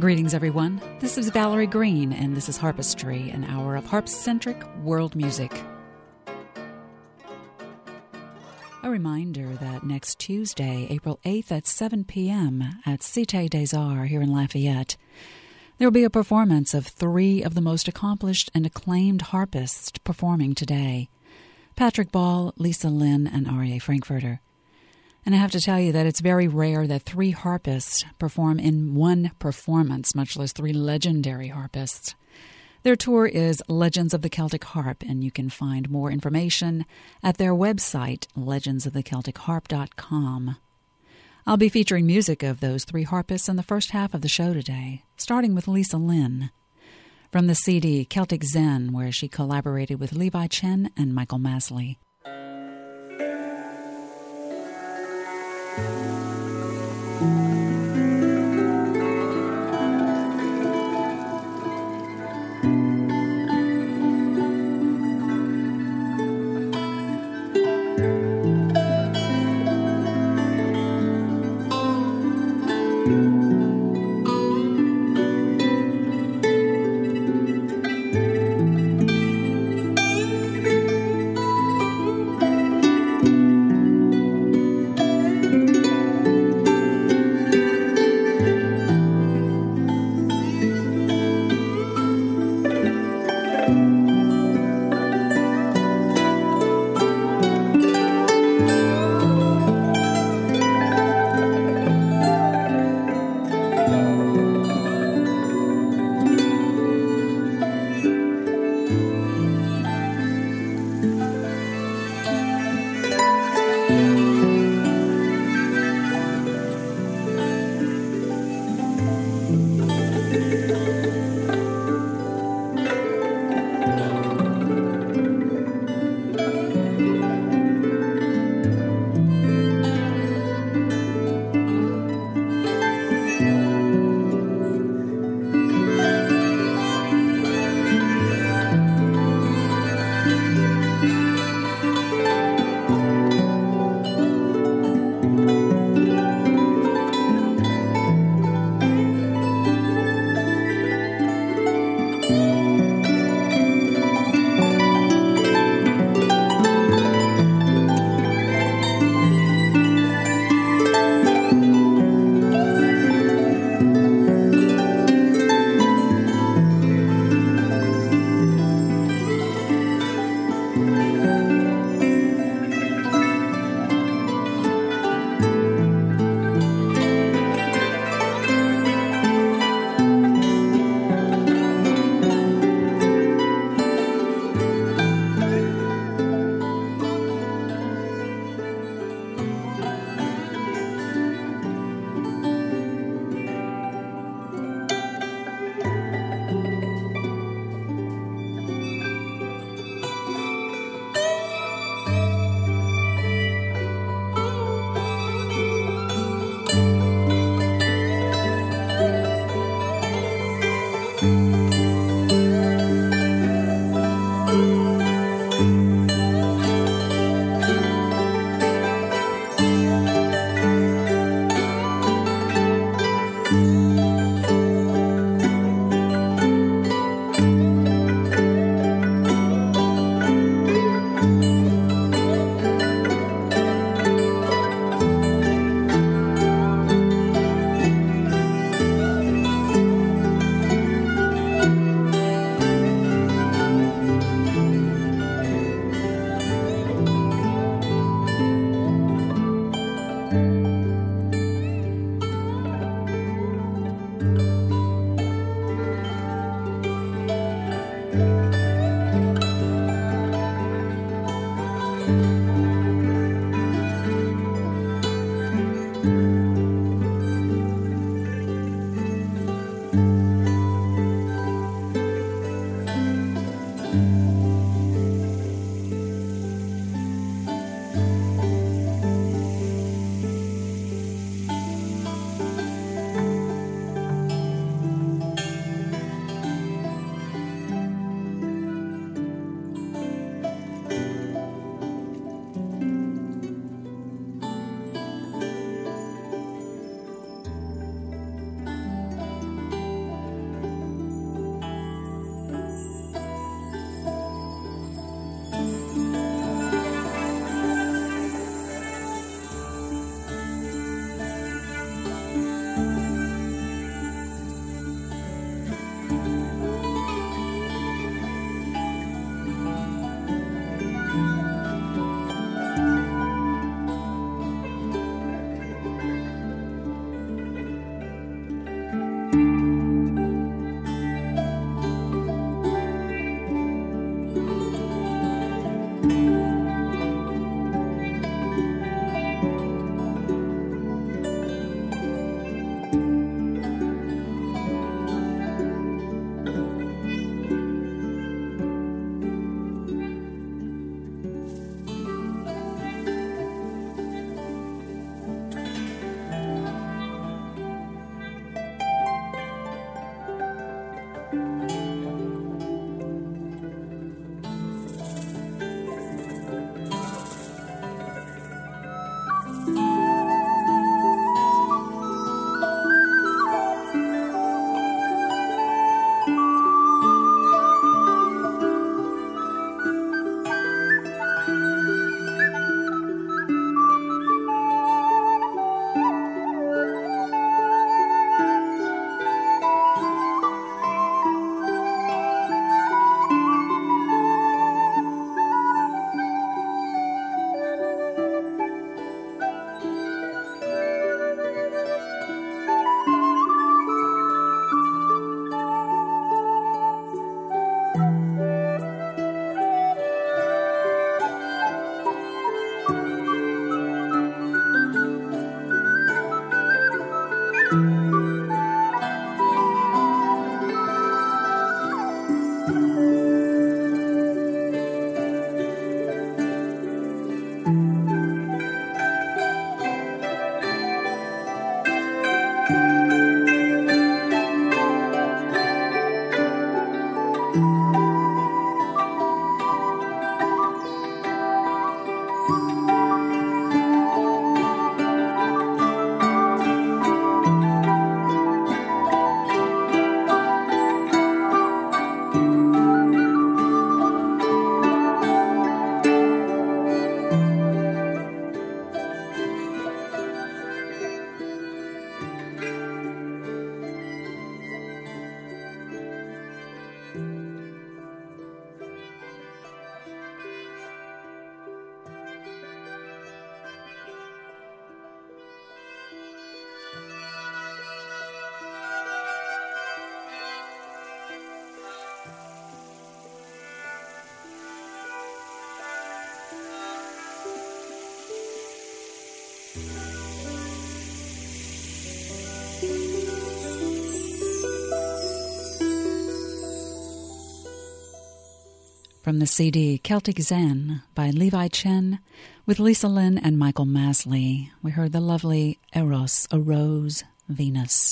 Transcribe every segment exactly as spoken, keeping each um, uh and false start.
Greetings, everyone. This is Valerie Green, and this is Harpistry, an hour of harp-centric world music. A reminder that next Tuesday, April eighth at seven p.m. at Cité des Arts here in Lafayette, there will be a performance of three of the most accomplished and acclaimed harpists performing today: Patrick Ball, Lisa Lynn, and Aryeh Frankfurter. And I have to tell you that it's very rare that three harpists perform in one performance, much less three legendary harpists. Their tour is Legends of the Celtic Harp, and you can find more information at their website, legends of the celtic harp dot com. I'll be featuring music of those three harpists in the first half of the show today, starting with Lisa Lynn, from the C D Celtic Zen, where she collaborated with Levi Chen and Michael Masley. From the C D Celtic Zen by Levi Chen with Lisa Lynn and Michael Masley, we heard the lovely Eros, A Rose, Venus.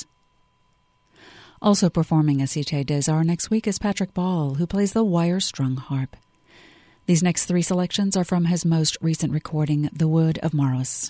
Also performing at Cité des Arts next week is Patrick Ball, who plays the wire-strung harp. These next three selections are from his most recent recording, The Wood of Maros.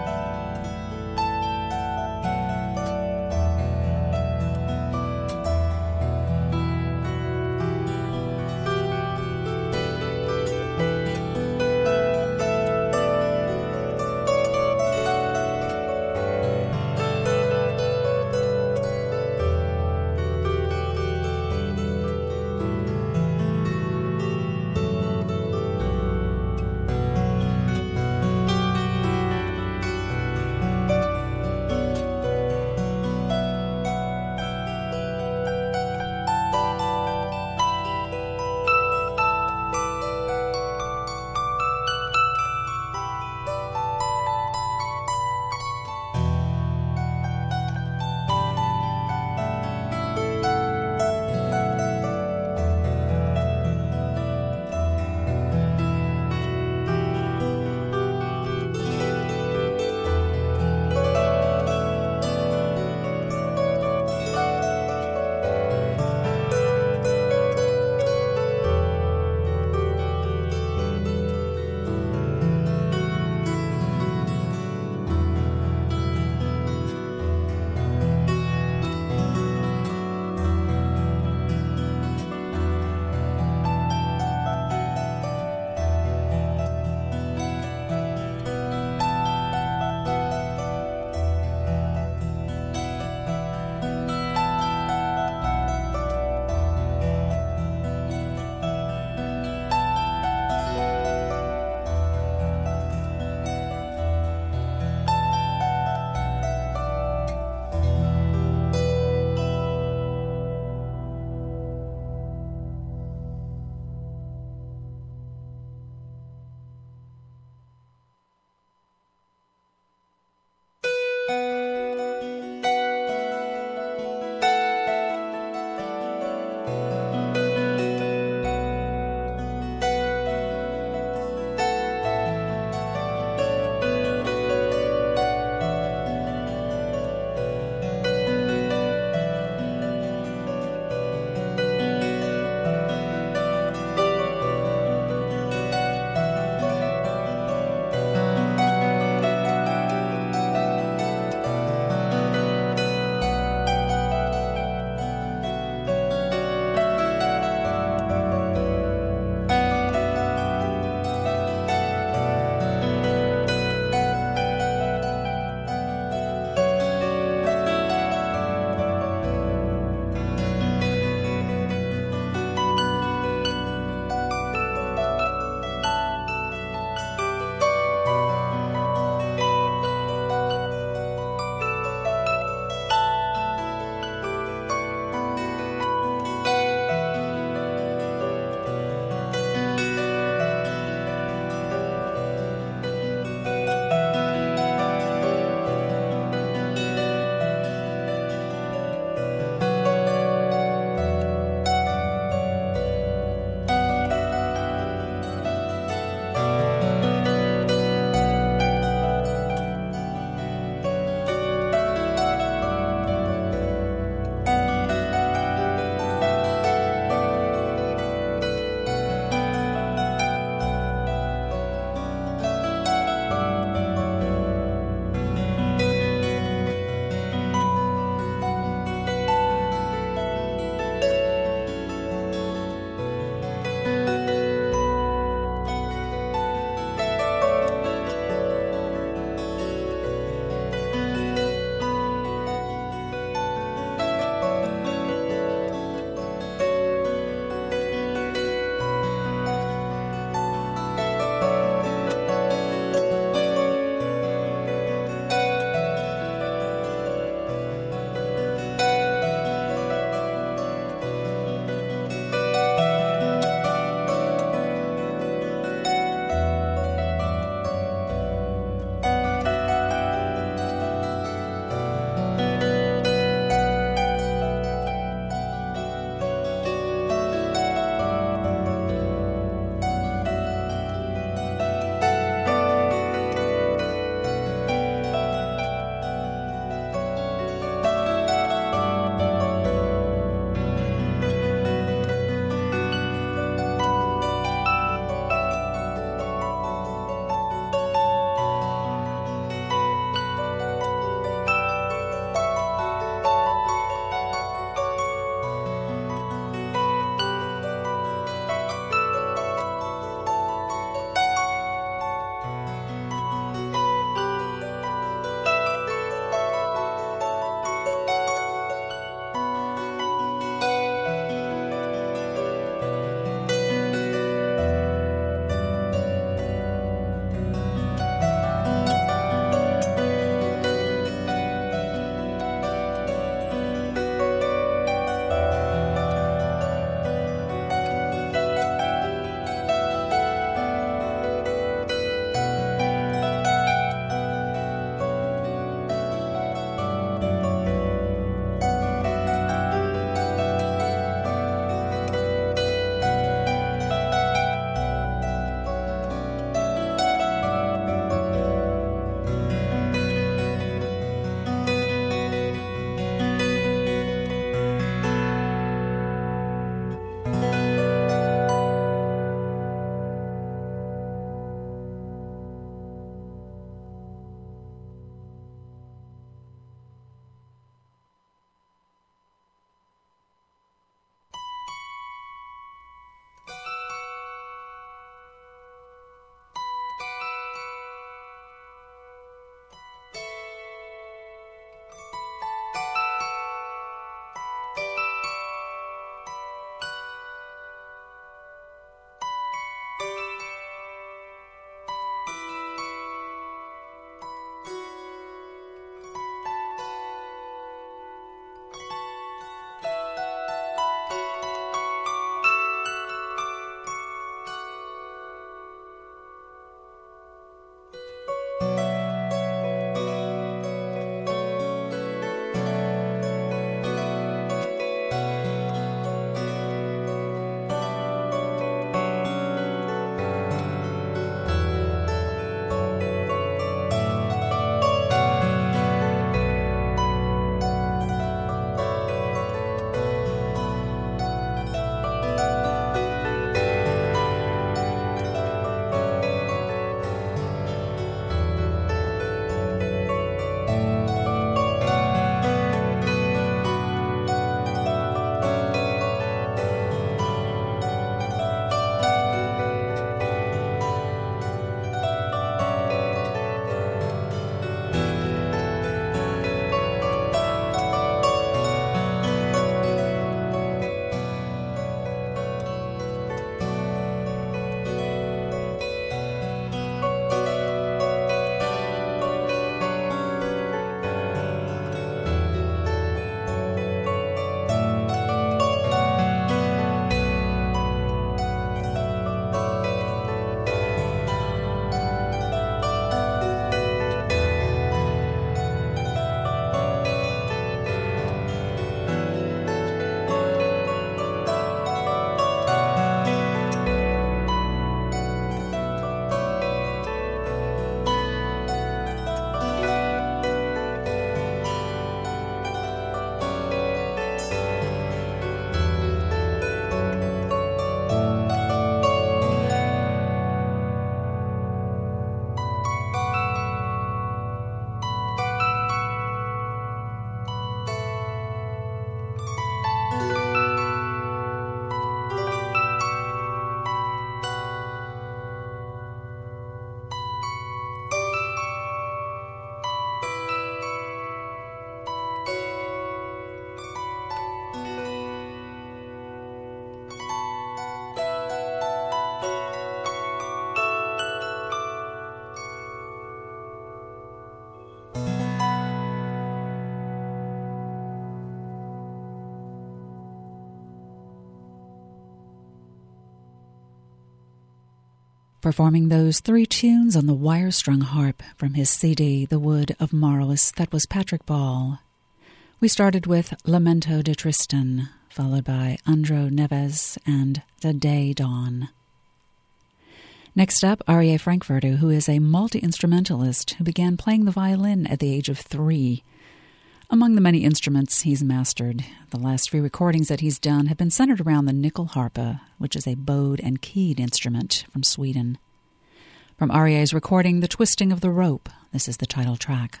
performing those three tunes on the wire-strung harp from his C D, The Wood of Marlis. That was Patrick Ball. We started with Lamento de Tristan, followed by Andro Neves and The Day Dawn. Next up, Arie Frankfurter, who is a multi-instrumentalist who began playing the violin at the age of three. Among the many instruments he's mastered, the last few recordings that he's done have been centered around the nyckelharpa, which is a bowed and keyed instrument from Sweden. From Arie's recording, The Twisting of the Rope, this is the title track.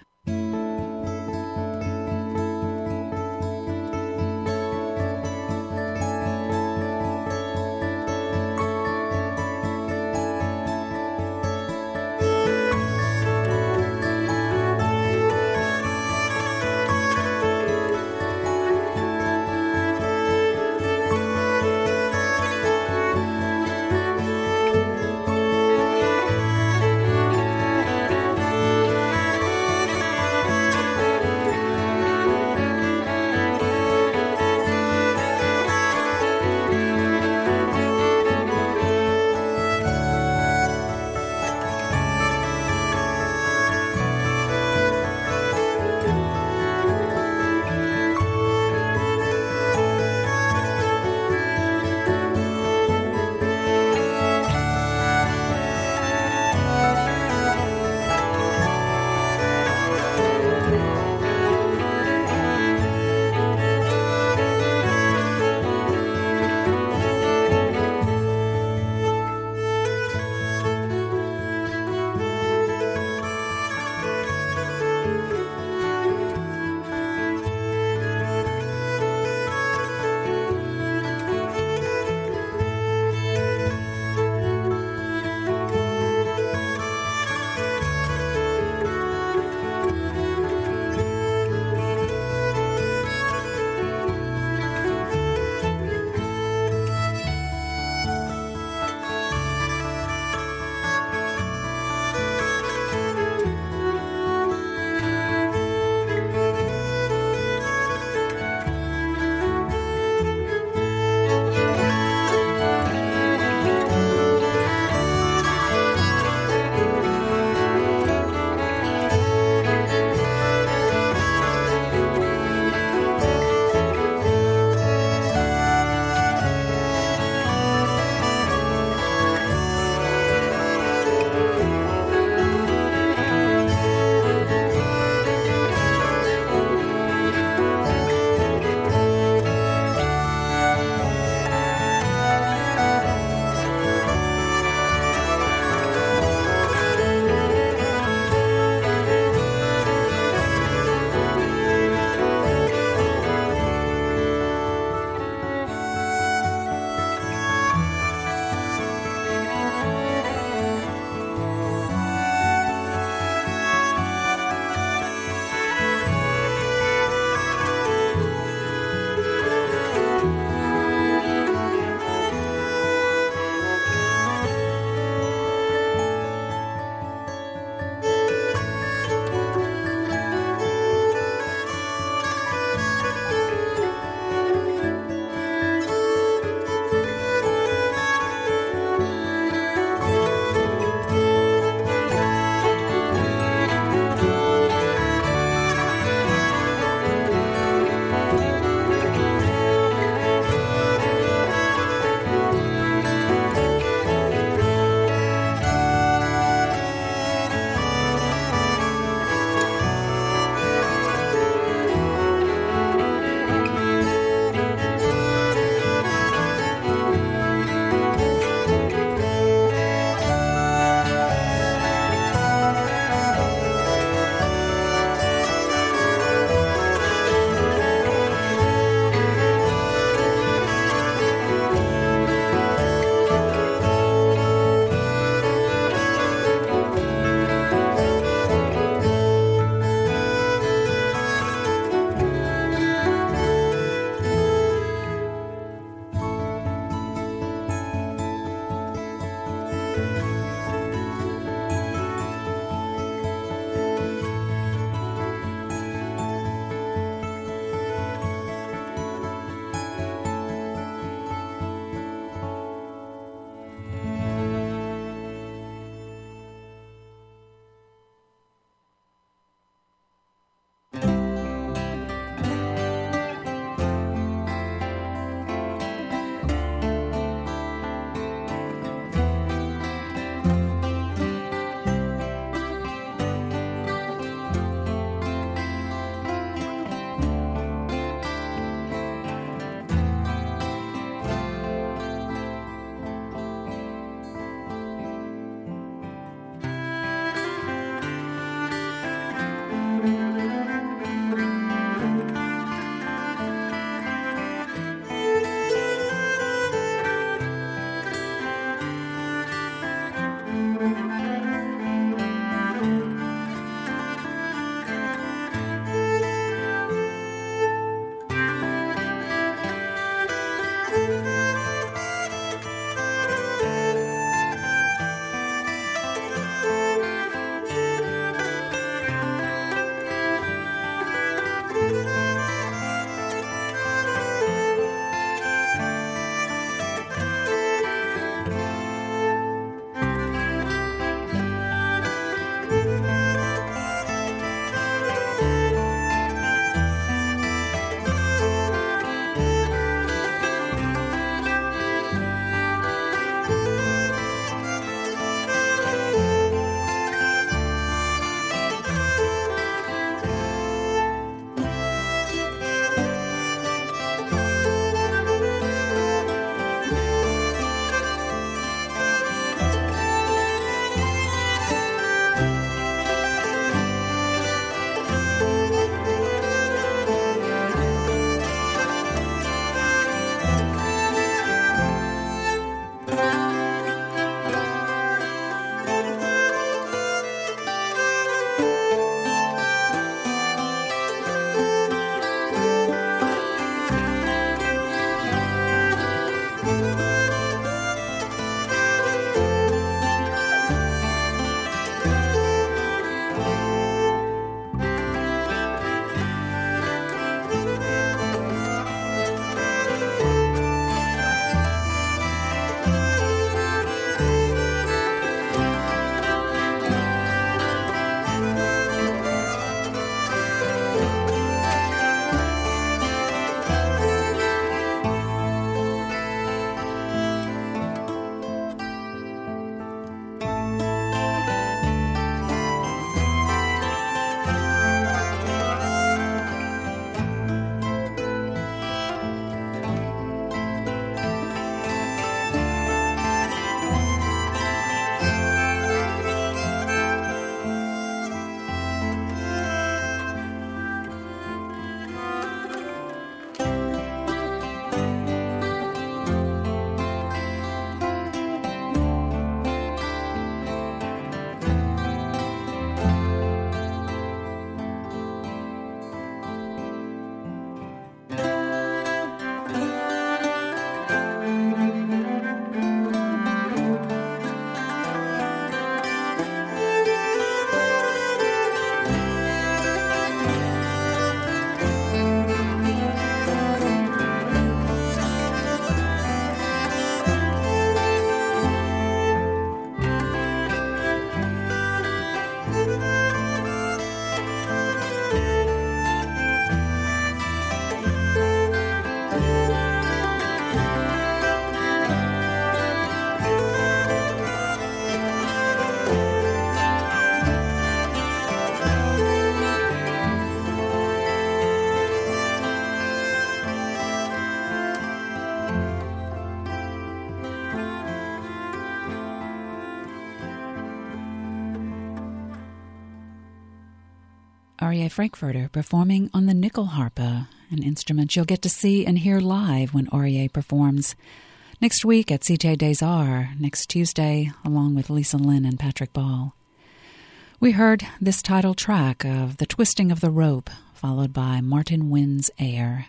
Aryeh Frankfurter performing on the Nyckelharpa, an instrument you'll get to see and hear live when Aryeh performs next week at Cité des Arts, next Tuesday, along with Lisa Lynn and Patrick Ball. We heard this title track of The Twisting of the Rope, followed by Martin Wynn's Air.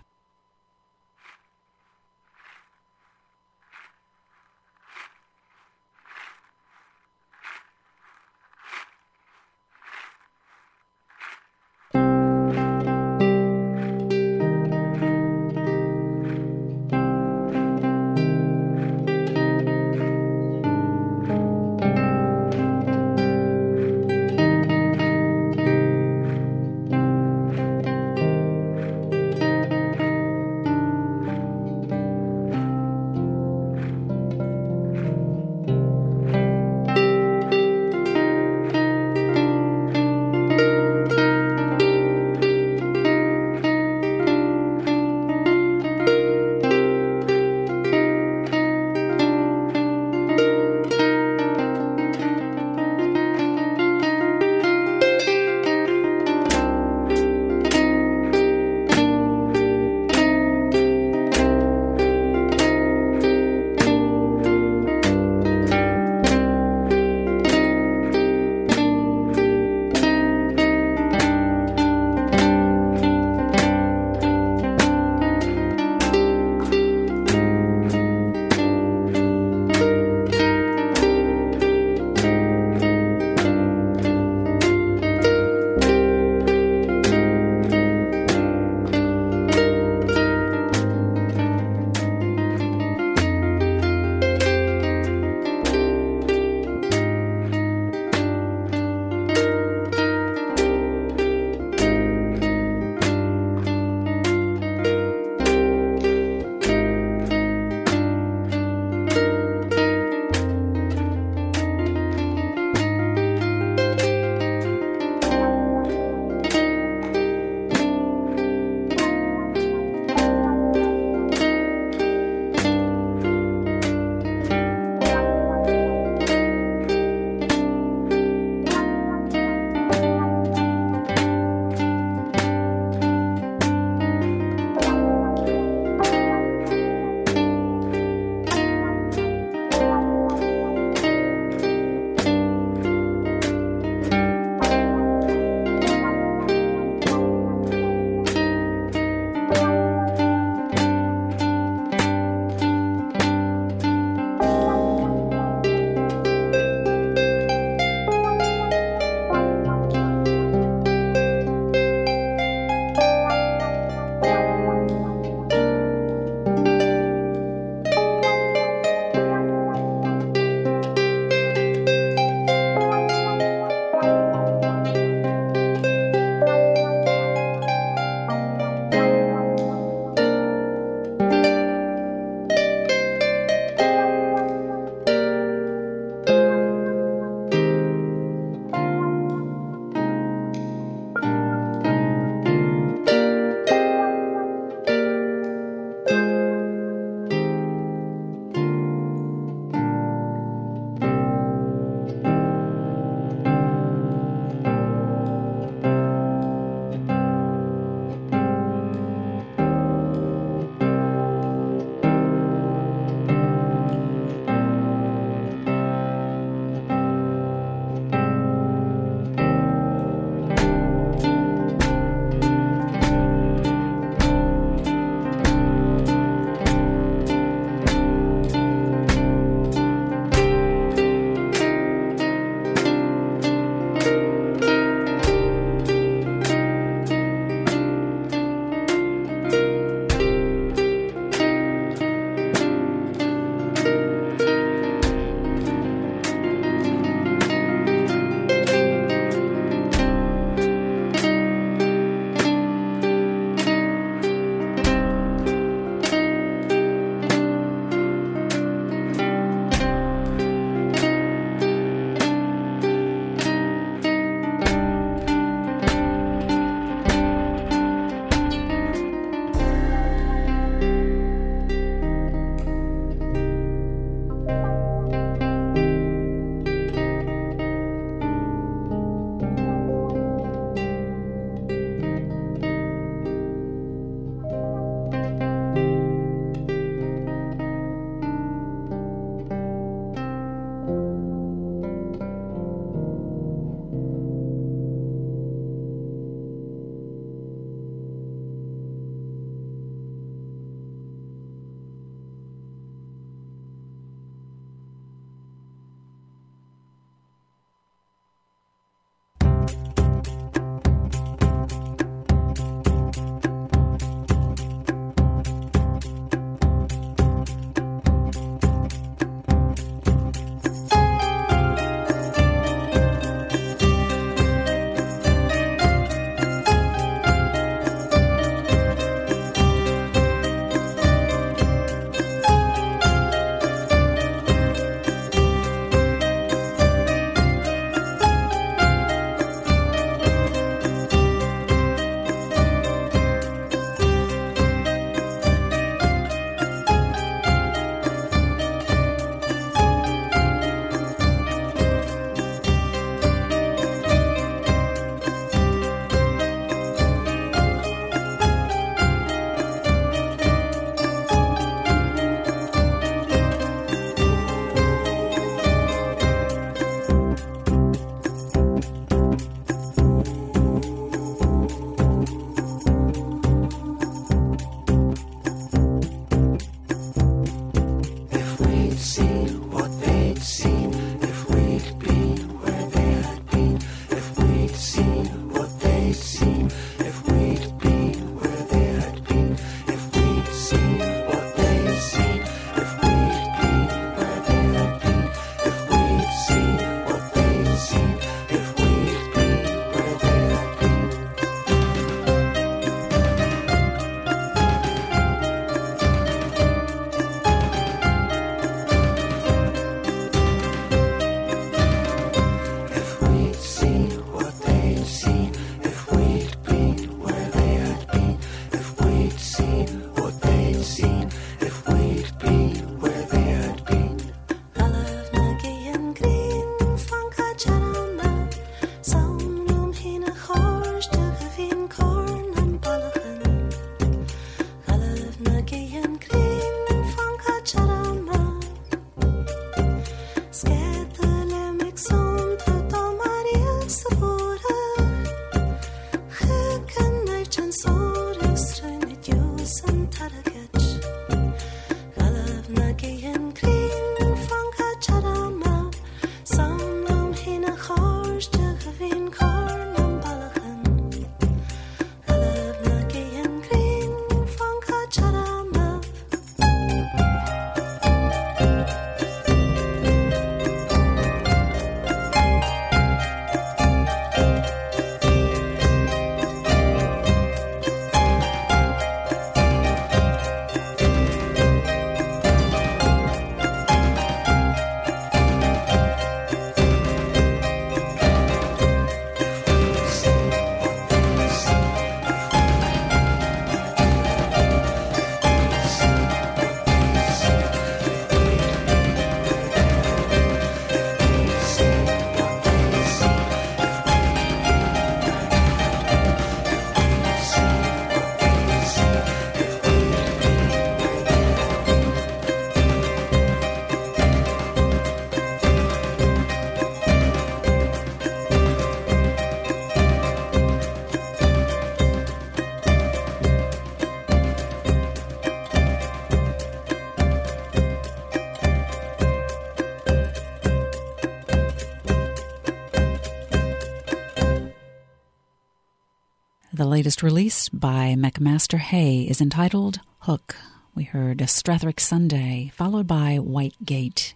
The latest release by McMaster Hay is entitled Hook. We heard Strathrick Sunday, followed by White Gate.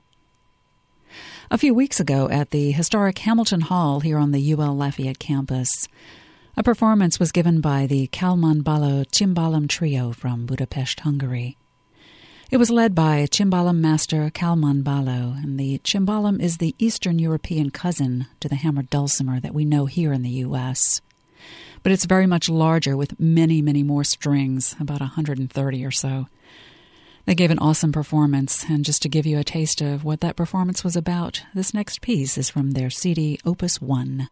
A few weeks ago at the historic Hamilton Hall here on the U L Lafayette campus, a performance was given by the Kalman Balo Cimbalom Trio from Budapest, Hungary. It was led by Cimbalom master Kalman Balo, and the cimbalom is the Eastern European cousin to the hammered dulcimer that we know here in the U S But it's very much larger with many, many more strings, about one hundred thirty or so. They gave an awesome performance, and just to give you a taste of what that performance was about, this next piece is from their C D Opus one.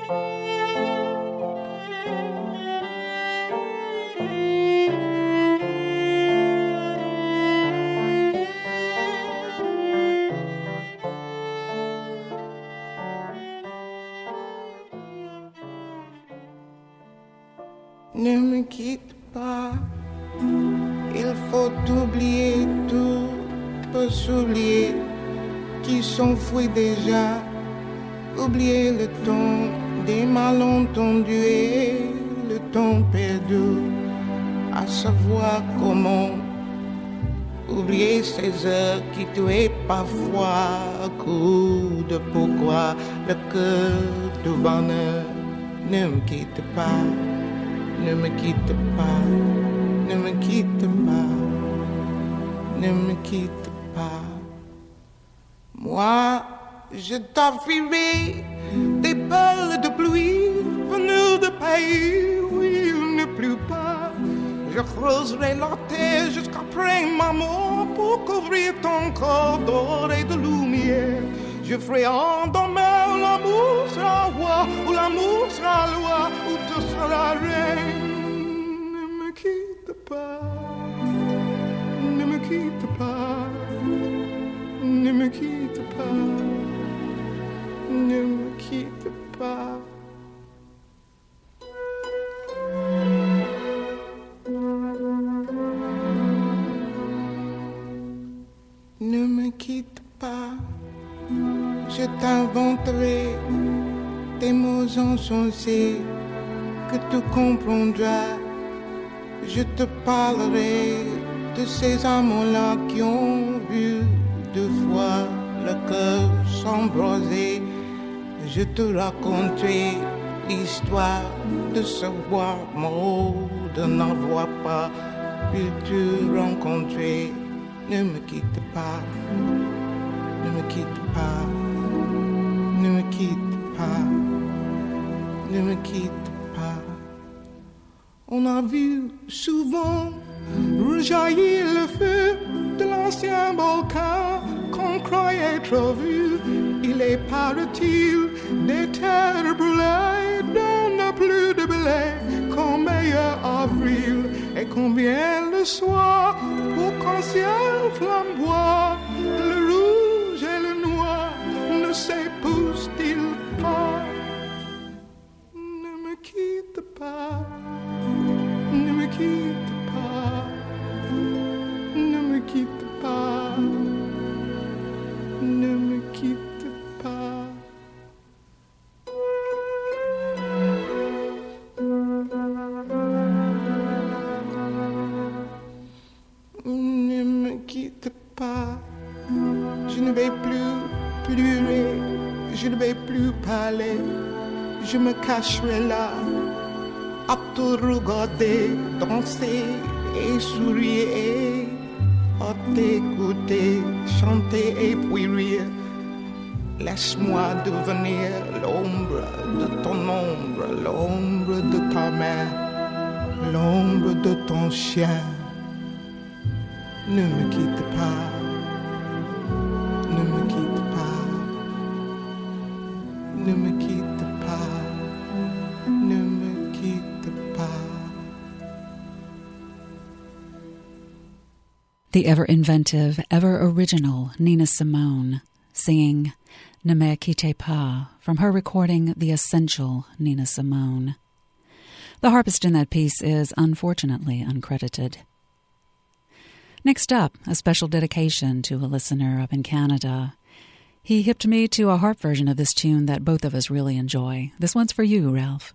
Ne me quitte pas, il faut oublier tout, peut s'oublier qui s'enfuit déjà, oublier le temps des malentendus et le temps perdu, à savoir comment oublier ces heures qui tuaient parfois, coup de pourquoi le cœur du bonheur. Ne me quitte pas. Ne me quitte pas, ne me quitte pas, ne me quitte pas. Moi, je t'offrirai des balles de pluie venues de pays où il ne pleut pas. Je creuserai la terre jusqu'après ma mort pour couvrir ton corps d'or et de lumière. Je ferai endormir où l'amour sera roi, où l'amour sera loi, où tu seras reine. Ne me quitte pas, ne me quitte pas, ne me quitte pas, ne me quitte pas. Ne me quitte pas. Je t'inventerai des mots insensés que tu comprendras. Je te parlerai de ces amants-là qui ont vu deux fois le cœur s'embraser. Je te raconterai l'histoire de ce roi mort, de n'avoir pas pu te rencontrer. Ne me quitte pas. Ne me quitte pas, ne me quitte pas, ne me quitte pas. On a vu souvent rejaillir le feu de l'ancien volcan qu'on croyait trop vu. Il est paraît-il des terres brûlées dont n'a plus de blé qu'en meilleur avril. Et combien le soir pour qu'un ciel flamboie, le rouge et le noir ne s'épousent-ils pas? Ne me quitte pas, ne me quitte pas, ne me quitte pas, ne me quitte pas. Ne me quitte pas. Je ne vais plus pleurer, je ne vais plus parler. Je me cacherai là, à te regarder, danser et sourire, à t'écouter, chanter et puis rire. Laisse-moi devenir l'ombre de ton ombre, l'ombre de ta main, l'ombre de ton chien. Ne me quitte pas. Ne me quitte pas, ne me quitte pas, ne me quitte pas. The ever-inventive, ever-original Nina Simone singing Ne me quitte pas from her recording The Essential Nina Simone. The harpist in that piece is unfortunately uncredited. Next up, a special dedication to a listener up in Canada. He hipped me to a harp version of this tune that both of us really enjoy. This one's for you, Ralph.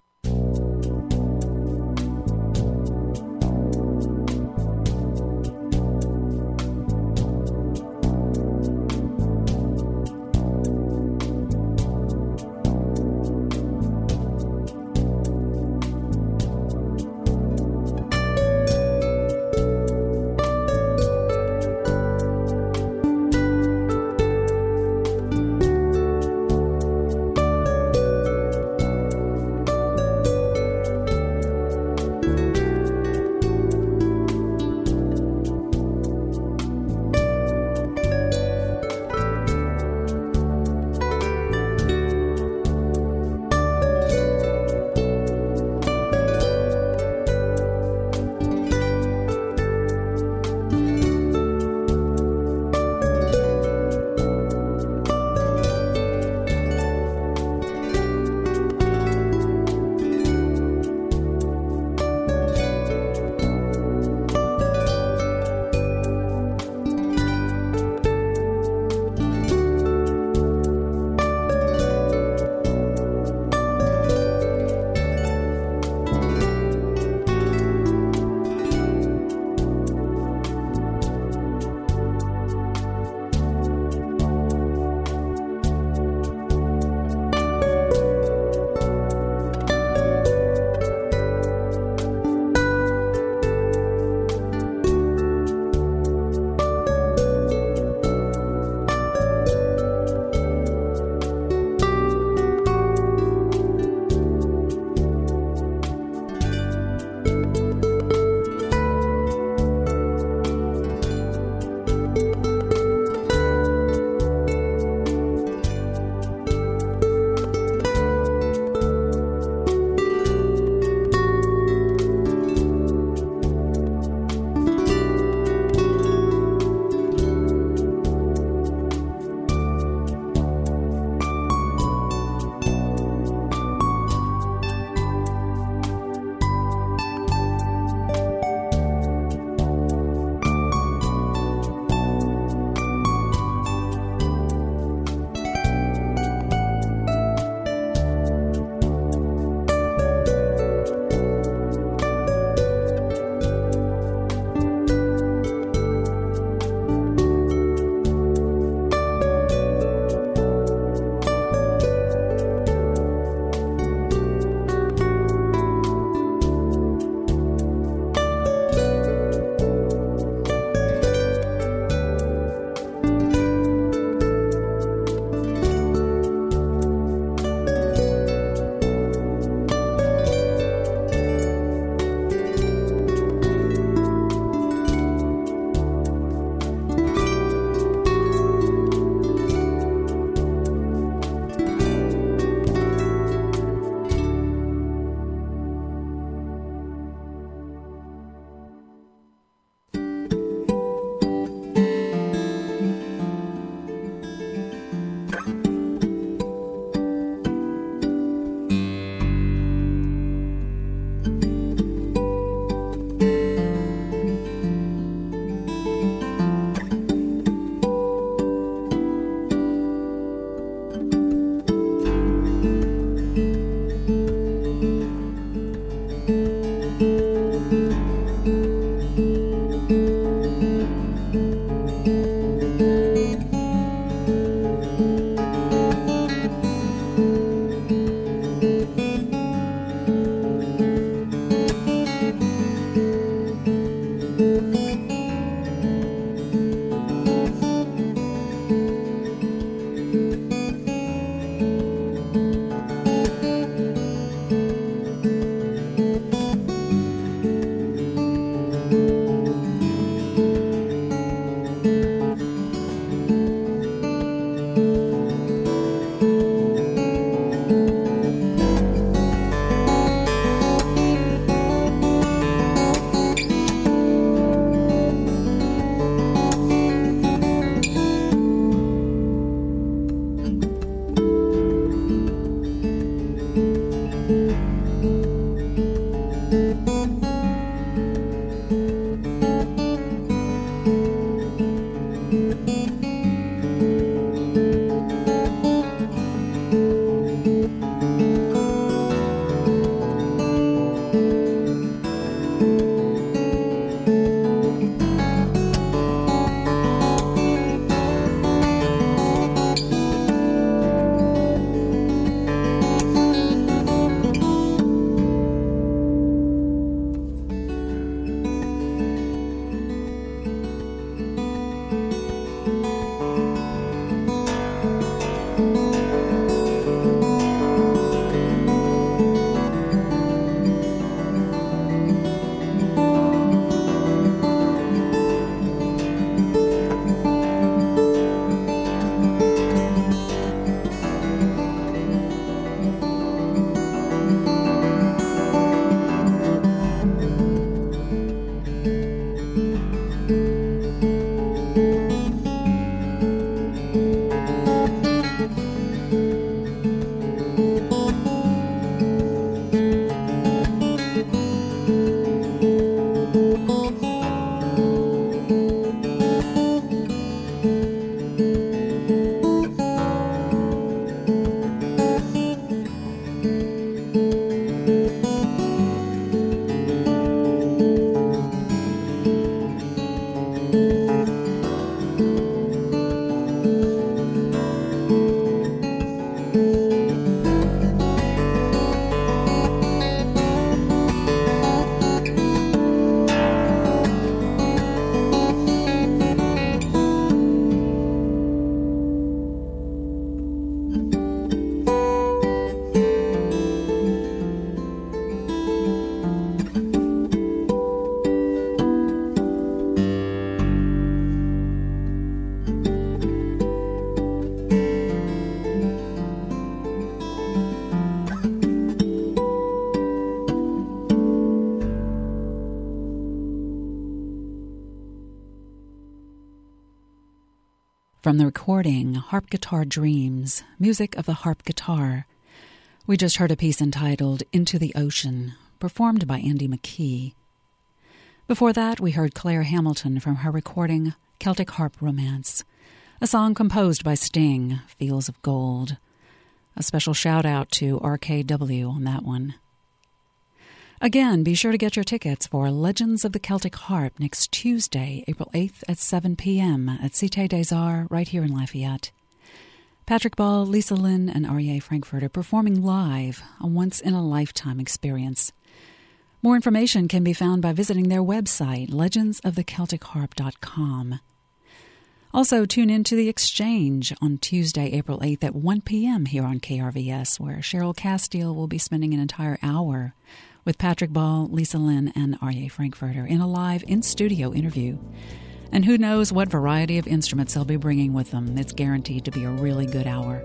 From the recording Harp Guitar Dreams, music of the harp guitar, we just heard a piece entitled Into the Ocean, performed by Andy McKee. Before that, we heard Claire Hamilton from her recording Celtic Harp Romance, a song composed by Sting, Fields of Gold. A special shout-out to R K W on that one. Again, be sure to get your tickets for Legends of the Celtic Harp next Tuesday, April eighth at seven p.m. at Cité des Arts right here in Lafayette. Patrick Ball, Lisa Lynn, and Aryeh Frankfurt are performing live, a once-in-a-lifetime experience. More information can be found by visiting their website, legends of the celtic harp dot com. Also, tune in to The Exchange on Tuesday, April eighth at one p.m. here on K R V S, where Cheryl Castile will be spending an entire hour with Patrick Ball, Lisa Lynn, and Aryeh Frankfurter in a live in-studio interview. And who knows what variety of instruments they'll be bringing with them. It's guaranteed to be a really good hour.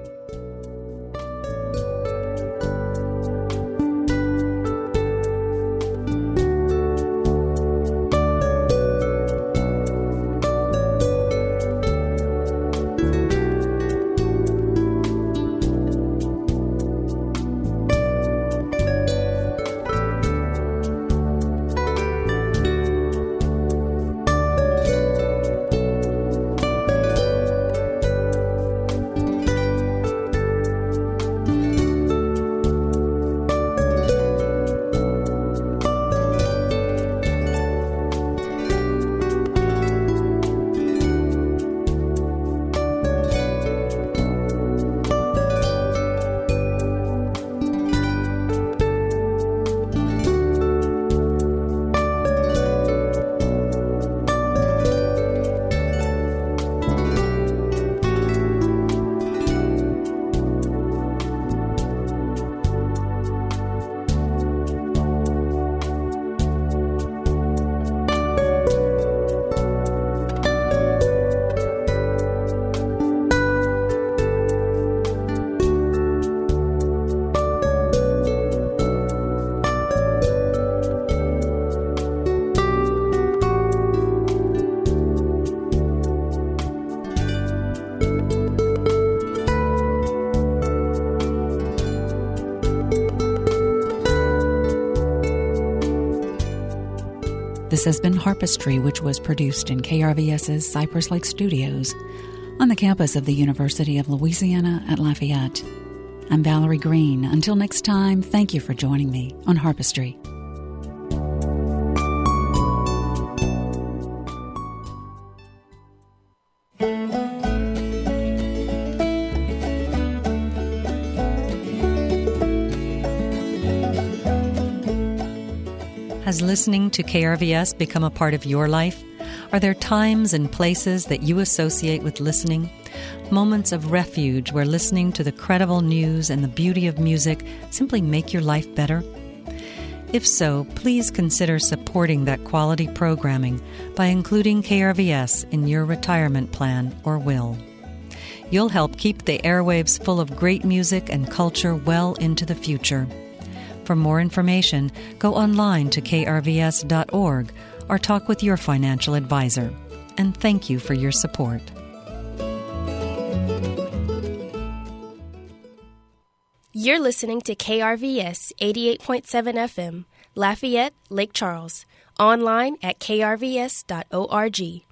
This has been Harpistry, which was produced in KRVS's Cypress Lake Studios on the campus of the University of Louisiana at Lafayette. I'm Valerie Green. Until next time, thank you for joining me on Harpistry. Has listening to K R V S become a part of your life? Are there times and places that you associate with listening? Moments of refuge where listening to the credible news and the beauty of music simply make your life better? If so, please consider supporting that quality programming by including K R V S in your retirement plan or will. You'll help keep the airwaves full of great music and culture well into the future. For more information, go online to K R V S dot org or talk with your financial advisor. And thank you for your support. You're listening to K R V S eighty-eight point seven F M, Lafayette, Lake Charles, online at K R V S dot org.